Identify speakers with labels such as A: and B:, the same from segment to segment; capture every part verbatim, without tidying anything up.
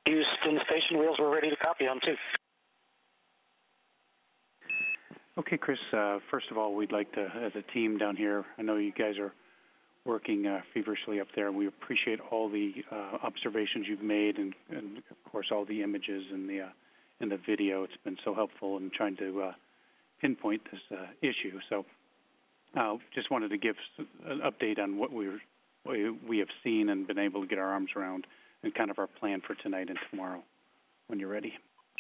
A: Houston station wheels, we're ready to copy on too.
B: Okay, Chris, uh, first of all, we'd like to, as a team down here, I know you guys are working uh, feverishly up there. We appreciate all the uh, observations you've made and, and, of course, all the images and the, uh, and the video. It's been so helpful in trying to uh, pinpoint this uh, issue. So I uh, just wanted to give an update on what we, we we have seen and been able to get our arms around and kind of our plan for tonight and tomorrow when you're ready.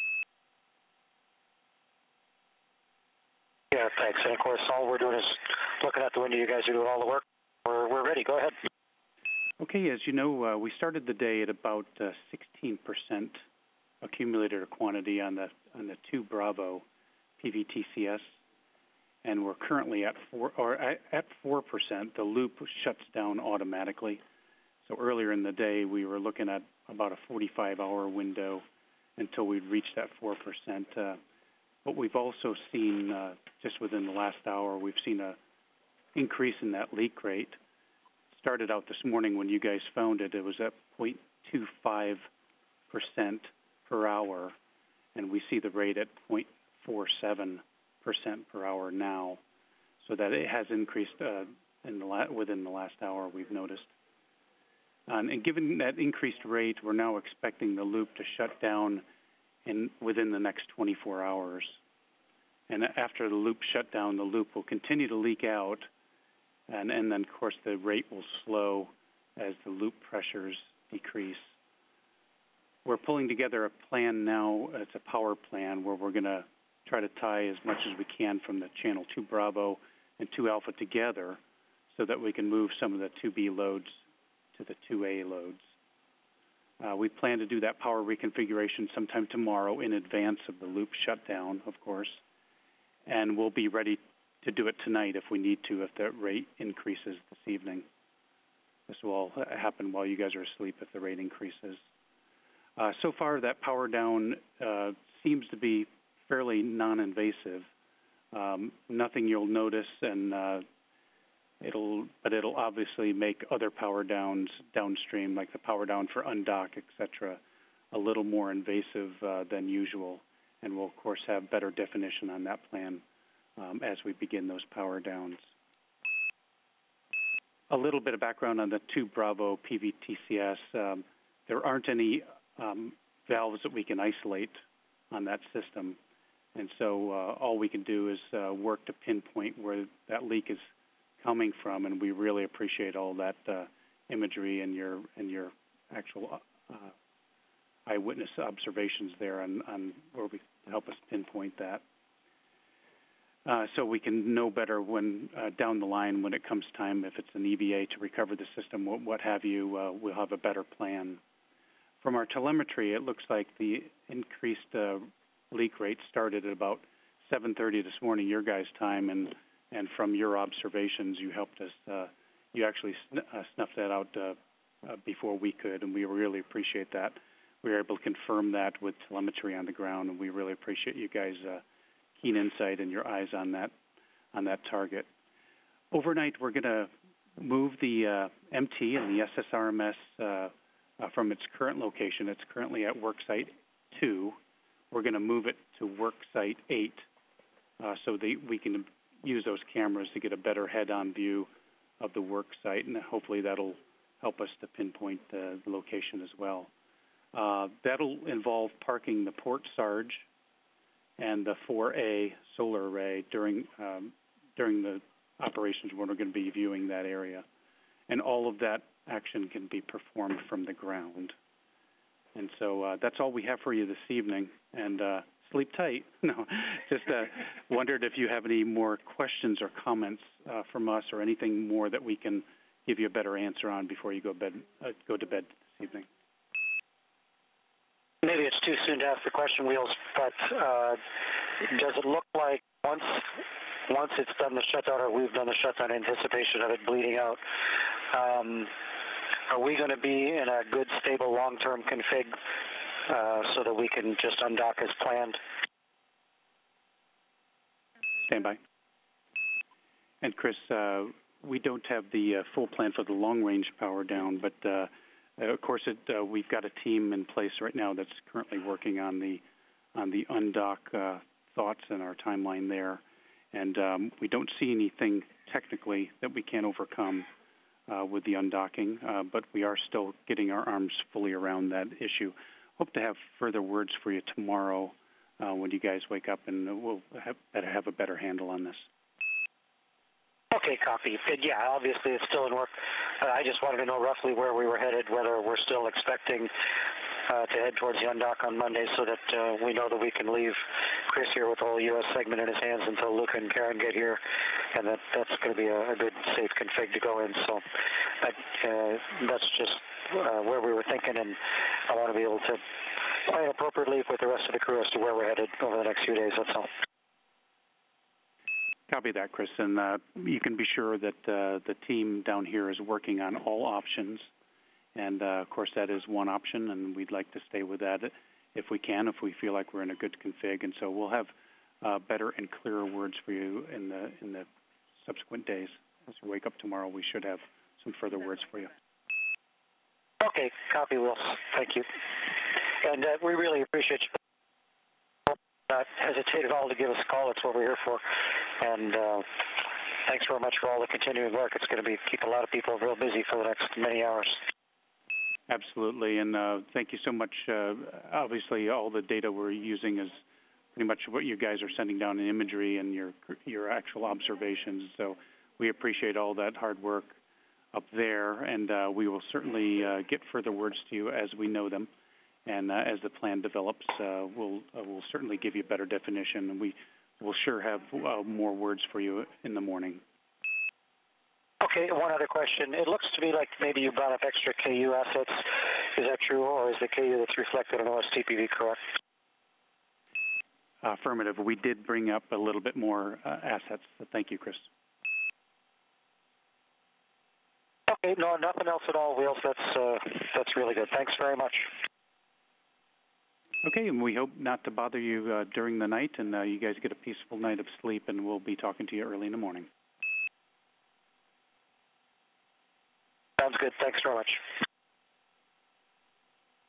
A: Yeah, thanks. And, of course, all we're doing is looking out the window. You guys are doing all the work. We're, we're ready. Go ahead.
B: Okay, as you know, uh, we started the day at about uh, sixteen percent accumulated quantity on the on the two Bravo P V T C S, and we're currently at four or at four percent. The loop shuts down automatically. So earlier in the day, we were looking at about a forty-five hour window until we'd reach that four percent. Uh, but we've also seen, uh, just within the last hour, we've seen a increase in that leak rate. Started out this morning when you guys found it, it was at zero point two five percent per hour, and we see the rate at zero point four seven percent per hour now. So that it has increased uh, in the la- within the last hour, we've noticed. Um, and given that increased rate, we're now expecting the loop to shut down in within the next twenty-four hours. And after the loop shut down, the loop will continue to leak out, and, and then, of course, the rate will slow as the loop pressures decrease. We're pulling together a plan now. It's a power plan where we're going to try to tie as much as we can from the channel two Bravo and two Alpha together so that we can move some of the two B loads to the two A loads. Uh, we plan to do that power reconfiguration sometime tomorrow in advance of the loop shutdown, of course, and we'll be ready to do it tonight if we need to, if the rate increases this evening. This will all happen while you guys are asleep if the rate increases. Uh, so far, that power down uh, seems to be fairly non-invasive. Um, nothing you'll notice, and uh, it'll, but it'll obviously make other power downs downstream, like the power down for undock, et cetera, a little more invasive uh, than usual. And we'll, of course, have better definition on that plan um, as we begin those power downs. A little bit of background on the two Bravo P V T C S. Um, there aren't any um, valves that we can isolate on that system. And so uh, all we can do is uh, work to pinpoint where that leak is coming from, and we really appreciate all that uh, imagery and your and your actual uh, eyewitness observations there on, on where we help us pinpoint that. Uh, so we can know better when uh, down the line when it comes time, if it's an E V A to recover the system, what, what have you, uh, we'll have a better plan. From our telemetry, it looks like the increased uh, leak rate started at about seven thirty this morning, your guys' time, and and from your observations, you helped us. Uh, you actually sn- uh, snuffed that out uh, uh, before we could, and we really appreciate that. We were able to confirm that with telemetry on the ground, and we really appreciate you guys' uh, keen insight and your eyes on that on that target. Overnight, we're going to move the uh, M T and the S S R M S uh, uh, from its current location. It's currently at worksite two. We're going to move it to worksite eight uh, so that we can use those cameras to get a better head-on view of the work site, and hopefully that'll help us to pinpoint the location as well. Uh, that'll involve parking the Port Sarge and the four A solar array during um, during the operations when we're going to be viewing that area. And all of that action can be performed from the ground. And so uh, that's all we have for you this evening. And uh, sleep tight. No, just uh, wondered if you have any more questions or comments uh, from us, or anything more that we can give you a better answer on before you go bed uh, go to bed this evening.
A: Maybe it's too soon to ask the question, Wheels, but uh, does it look like once once it's done the shutdown, or we've done the shutdown in anticipation of it bleeding out, um, are we going to be in a good, stable, long-term config uh, so that we can just undock as planned?
B: Stand by. And Chris, uh, we don't have the uh, full plan for the long-range power down, but uh, Uh, of course, it, uh, we've got a team in place right now that's currently working on the on the undock uh, thoughts and our timeline there, and um, we don't see anything technically that we can't overcome uh, with the undocking, uh, but we are still getting our arms fully around that issue. Hope to have further words for you tomorrow uh, when you guys wake up, and we'll have, have a better handle on this.
A: Okay, copy. Yeah, obviously it's still in work. Uh, I just wanted to know roughly where we were headed, whether we're still expecting uh, to head towards the undock on Monday, so that uh, we know that we can leave Chris here with the whole U S segment in his hands until Luca and Karen get here, and that that's going to be a, a good, safe config to go in. So that, uh, that's just uh, where we were thinking, and I want to be able to plan appropriately with the rest of the crew as to where we're headed over the next few days. That's all.
B: Copy that, Chris, and uh, you can be sure that uh, the team down here is working on all options, and uh, of course that is one option, and we'd like to stay with that if we can, if we feel like we're in a good config, and so we'll have uh, better and clearer words for you in the in the subsequent days. As we wake up tomorrow, we should have some further words for you.
A: Okay, copy, Will. Thank you, and uh, we really appreciate you. Not hesitate at all to give us a call. It's what we're here for. And uh, thanks very much for all the continuing work. It's going to be keep a lot of people real busy for the next many hours.
B: Absolutely, and uh, thank you so much. Uh, obviously, all the data we're using is pretty much what you guys are sending down in imagery and your your actual observations. So we appreciate all that hard work up there, and uh, we will certainly uh, get further words to you as we know them. And uh, as the plan develops, uh, we'll uh, we'll certainly give you better definition, and we will sure have uh, more words for you in the morning.
A: Okay, one other question. It looks to me like maybe you brought up extra K U assets. Is that true, or is the K U that's reflected on O S T P V correct?
B: Affirmative. We did bring up a little bit more uh, assets. So thank you, Chris.
A: Okay, no, nothing else at all, Wheels. That's uh, that's really good. Thanks very much.
B: Okay, and we hope not to bother you uh, during the night, and uh, you guys get a peaceful night of sleep, and we'll be talking to you early in the morning.
A: Sounds good. Thanks very much.